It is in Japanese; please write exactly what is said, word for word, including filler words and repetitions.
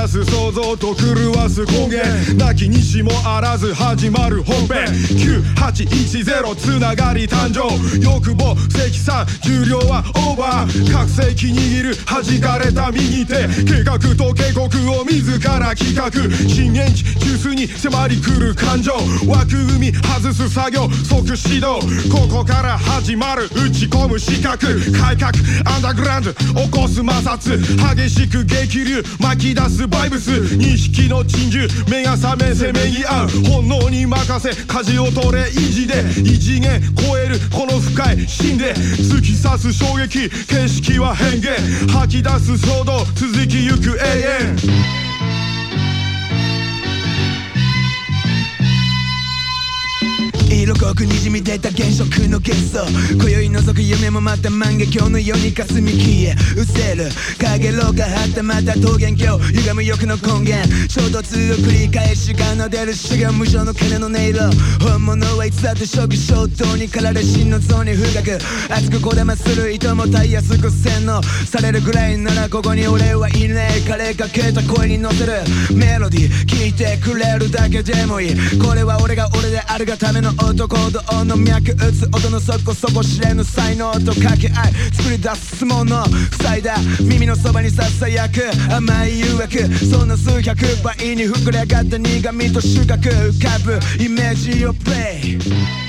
す想像と狂わす根源なきにしもあらず始まる本編きゅうはちいちゼロつながり誕生欲望積算重量はオーバー覚醒器握る弾かれた右手計画と警告を自ら企画震源地急須に迫り来る感情枠組み外す作業即指導ここから始まる打ち込む視覚改革アンダーグラウンド起こす摩擦激しく激流巻き出すバイブスにひきの珍獣目が覚めせめぎ合う本能に任せ舵を取れ意地で異次元超えるこの深い芯で突き刺す衝撃景色は変幻吐き出す衝動続きゆく永遠色濃くにじみ出た現職の幻想今宵覗く夢もまた万華鏡のように霞み消え失せる影ろがはたまた桃源郷歪む欲の根源衝突を繰り返し奏でる修行無償の鐘の音色本物はいつだって初期衝動に駆られ心の臓に不覚熱くこだまする糸もたいやすく洗脳されるぐらいならここに俺はいねえ枯れかけた声に乗せるメロディー聞いてくれるだけでもいいこれは俺が俺であるがための男道の脈打つ音の底底知れぬ才能と掛け合い作り出すもの塞いだ耳のそばにささやく甘い誘惑その数百倍に膨れ上がった苦味と収穫浮かぶイメージをプレイ